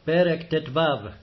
פרק ט"ו.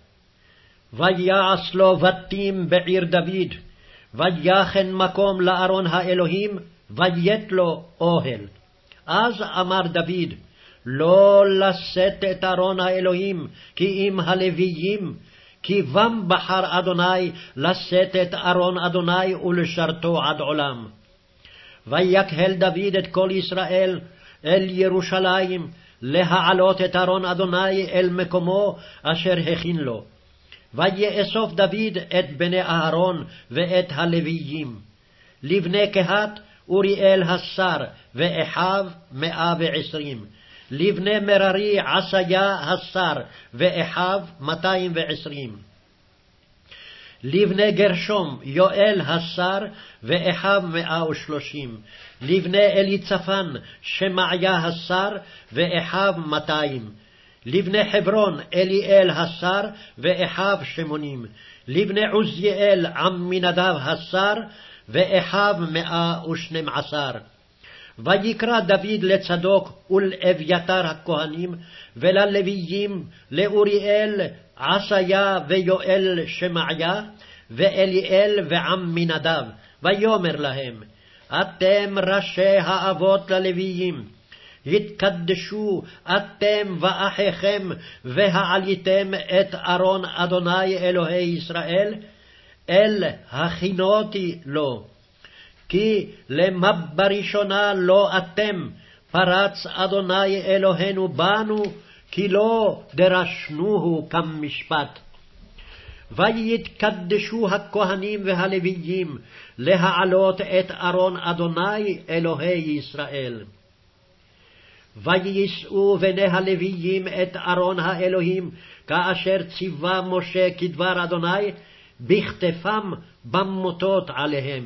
ויעש לו בתים בעיר דוד, ויחן מקום לארון האלוהים, ויית לו אוהל. אז אמר דוד, לא לשאת את ארון האלוהים, כי אם הלוויים, כי בם בחר אדוני לשאת את ארון אדוני ולשרתו עד עולם. ויקהל דוד את כל ישראל אל ירושלים, להעלות את ארון אדוני אל מקומו אשר הכין לו. ויאסוף דוד את בני אהרון ואת הלוויים, לבני קהת אוריאל השר ואחיו 120, לבני מררי עשיה השר ואחיו 220, לבני גרשום יואל השר ואחיו 130, לבני אליצפן שמעיה השר ואחיו 200, לבני חברון אליאל השר ואחיו 80, לבני עוזיאל עמינדב השר ואחיו 112. ויקרא דוד לצדוק ולאביתר הכהנים וללוויים, לאוריאל עשיה ויואל שמעיה ואליאל ועמינדב, ויאמר להם, אתם ראשי האבות ללוויים, התקדשו אתם ואחיכם והעליתם את ארון אדוני אלוהי ישראל אל הכינותי לו. כי למה בראשונה לא אתם פרץ אדוני אלוהינו בנו, כי לא דרשנוהו כמשפט. ויתקדשו הכהנים והלוויים להעלות את ארון אדוני אלוהי ישראל. ויישאו בני הלוויים את ארון האלוהים, כאשר ציווה משה כדבר אדוני, בכתפם במוטות עליהם.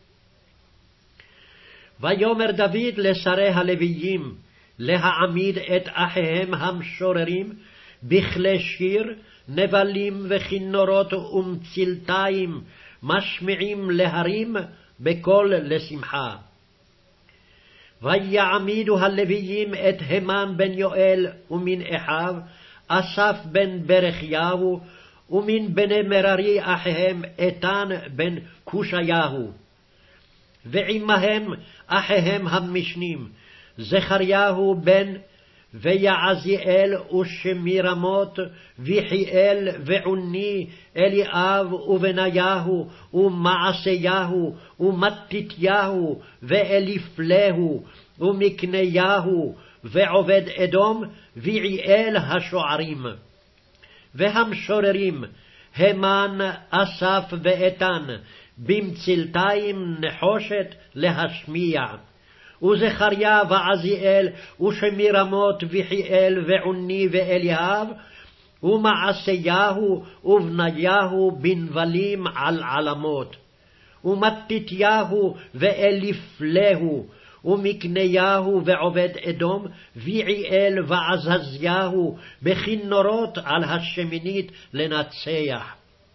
ויאמר דוד לשרי הלוויים, להעמיד את אחיהם המשוררים, בכלי שיר, נבלים וכינורות ומצלתיים, משמיעים להרים בקול לשמחה. ויעמידו הלוויים את המן בן יואל ומן אחיו, אסף בן ברכיהו, ומן בני מררי אחיהם איתן בן קושיהו. ועמהם אחיהם המשנים, זכריהו בן ויעזיאל ושמירמות, ויחיאל ועוני, אליאב ובניהו ומעשיהו ומתתיהו ואליפלהו ומקניהו ועובד אדום, ויעל השוערים. והמשוררים המן, אסף ואיתן, במצלתיים נחושת להשמיע. וזכריה ועזיאל ושמירמות ויחיאל ועוני ואליאב, ומעשיהו ובניהו בנבלים על علمות, ומתתיהו ואליפלהו, ומקניהו ועובד אדום, ויעל ועזזיהו בכינורות על השמינית לנצח.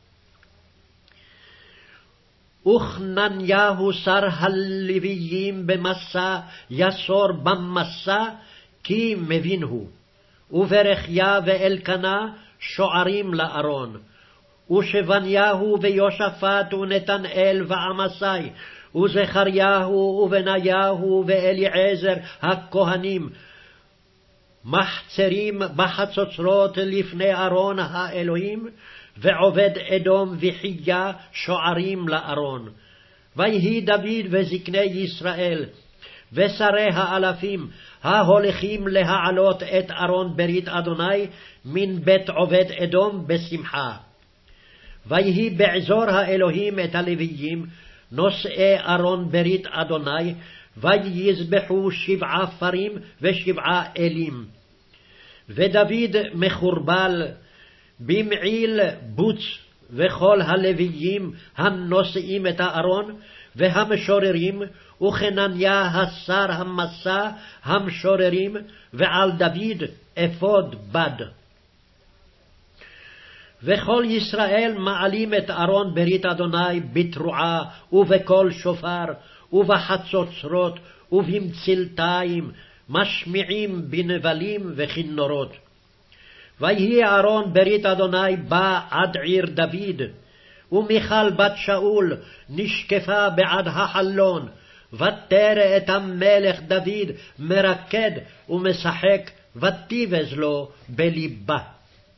וחנניהו שר הלוויים במסע, יסור במסע, כי מבין הוא. וברכיה ואלקנה שוערים לארון. ושבניהו ויושפט ונתנאל ועמסי, וזכריהו ובניהו ואליעזר הכהנים, מחצרים בחצוצרות לפני ארון האלוהים, ועובד אדום וחייה שוערים לארון. ויהי דוד וזקני ישראל ושרי האלפים ההולכים להעלות את ארון ברית אדוני מן בית עובד אדום בשמחה. ויהי בעזור האלוהים את הלוויים נושאי ארון ברית אדוני, ויזבחו 7 פרים ו7 אלים. ודוד מחורבל במעיל בוץ, וכל הלוויים הנושאים את הארון, והמשוררים, וחנניה השר המסע המשוררים, ועל דוד אפוד בד. וכל ישראל מעלים את ארון ברית אדוני בתרועה ובקול שופר ובחצוצרות ובמצלתיים, משמיעים בנבלים וכינורות. ויהי אהרון ברית אדוני בא עד עיר דוד, ומיכל בת שאול נשקפה בעד החלון, ותרא את המלך דוד מרקד ומשחק, ותיבז לו בלבה.